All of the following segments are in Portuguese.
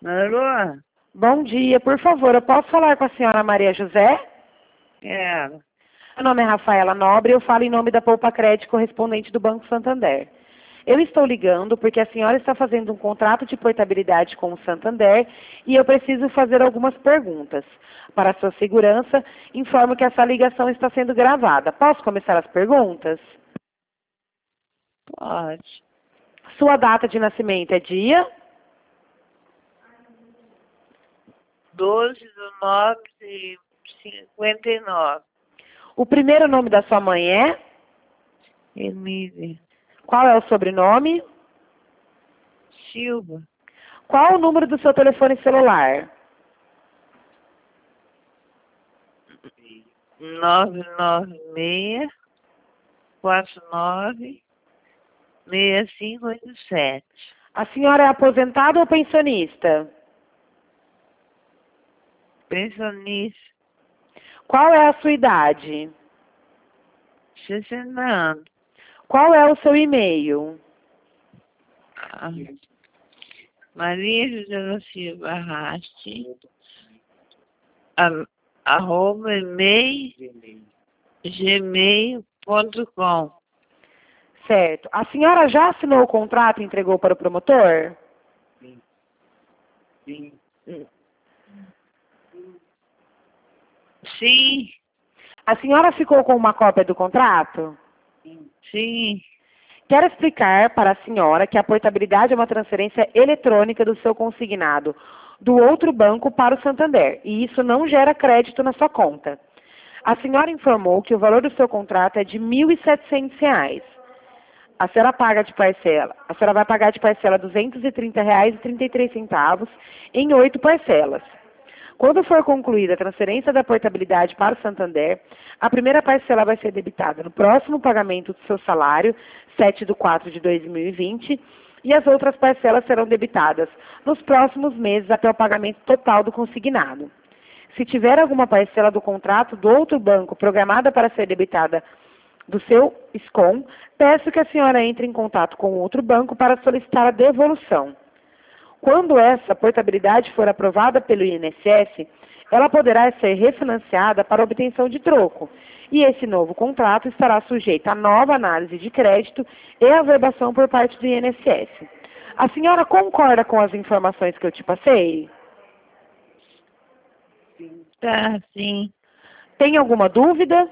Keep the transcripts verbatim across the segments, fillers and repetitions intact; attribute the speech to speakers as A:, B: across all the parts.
A: Alô?
B: Bom dia, por favor, eu posso falar com a senhora Maria José?
A: É.
B: Meu nome é Rafaela Nobre e eu falo em nome da Poupa Crédito correspondente do Banco Santander. Eu estou ligando porque a senhora está fazendo um contrato de portabilidade com o Santander e eu preciso fazer algumas perguntas. Para sua segurança, informo que essa ligação está sendo gravada. Posso começar as perguntas?
A: Pode.
B: Sua data de nascimento é dia?
A: doze do nove de cinquenta e nove.
B: O primeiro nome da sua mãe é?
A: Emília
B: Qual é o sobrenome?
A: Silva.
B: Qual o número do seu telefone celular?
A: nove nove seis, quatro nove, seis cinco oito sete.
B: A senhora é aposentada ou pensionista?
A: Pensionista.
B: Qual é a sua idade?
A: sessenta anos.
B: Qual é o seu e-mail?
A: Ah. Maria José da Silva Raste, a- arroba e-mail, gmail ponto com.
B: Certo. A senhora já assinou o contrato e entregou para o promotor?
A: Sim. Sim. Sim.
B: A senhora ficou com uma cópia do contrato?
A: Sim.
B: Quero explicar para a senhora que a portabilidade é uma transferência eletrônica do seu consignado do outro banco para o Santander, e isso não gera crédito na sua conta. A senhora informou que o valor do seu contrato é de mil e setecentos reais. A senhora paga de parcela, a senhora vai pagar de parcela duzentos e trinta reais e trinta e três centavos em oito parcelas. Quando for concluída a transferência da portabilidade para o Santander, a primeira parcela vai ser debitada no próximo pagamento do seu salário, sete de quatro de dois mil e vinte, e as outras parcelas serão debitadas nos próximos meses até o pagamento total do consignado. Se tiver alguma parcela do contrato do outro banco programada para ser debitada do seu SCOM, peço que a senhora entre em contato com o outro banco para solicitar a devolução. Quando essa portabilidade for aprovada pelo I N S S, ela poderá ser refinanciada para obtenção de troco, e esse novo contrato estará sujeito a nova análise de crédito e averbação por parte do I N S S. A senhora concorda com as informações que eu te passei?
A: Tá, sim.
B: Tem alguma dúvida?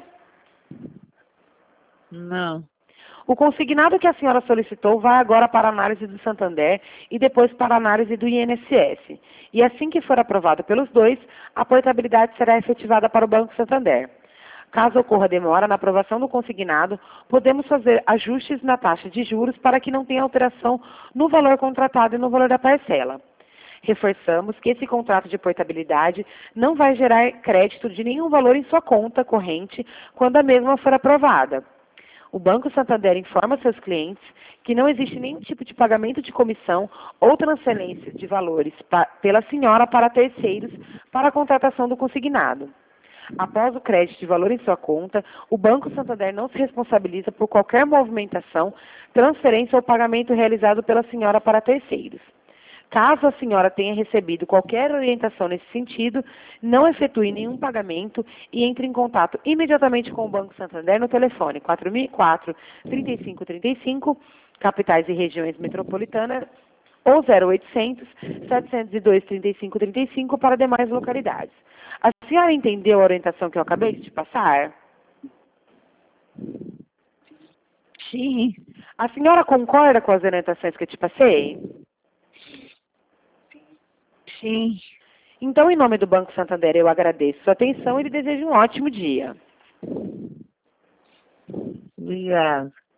A: Não.
B: O consignado que a senhora solicitou vai agora para a análise do Santander e depois para a análise do I N S S. E assim que for aprovado pelos dois, a portabilidade será efetivada para o Banco Santander. Caso ocorra demora na aprovação do consignado, podemos fazer ajustes na taxa de juros para que não tenha alteração no valor contratado e no valor da parcela. Reforçamos que esse contrato de portabilidade não vai gerar crédito de nenhum valor em sua conta corrente quando a mesma for aprovada. O Banco Santander informa seus clientes que não existe nenhum tipo de pagamento de comissão ou transferência de valores pela senhora para terceiros para a contratação do consignado. Após o crédito de valor em sua conta, o Banco Santander não se responsabiliza por qualquer movimentação, transferência ou pagamento realizado pela senhora para terceiros. Caso a senhora tenha recebido qualquer orientação nesse sentido, não efetue nenhum pagamento e entre em contato imediatamente com o Banco Santander no telefone quatro mil e quatro, trinta e cinco trinta e cinco, capitais e regiões metropolitanas, ou zero oitocentos, setecentos e dois, trinta e cinco trinta e cinco para demais localidades. A senhora entendeu a orientação que eu acabei de te passar?
A: Sim.
B: A senhora concorda com as orientações que eu te passei?
A: Sim.
B: Então, em nome do Banco Santander, eu agradeço sua atenção e lhe desejo um ótimo dia.
A: Obrigado.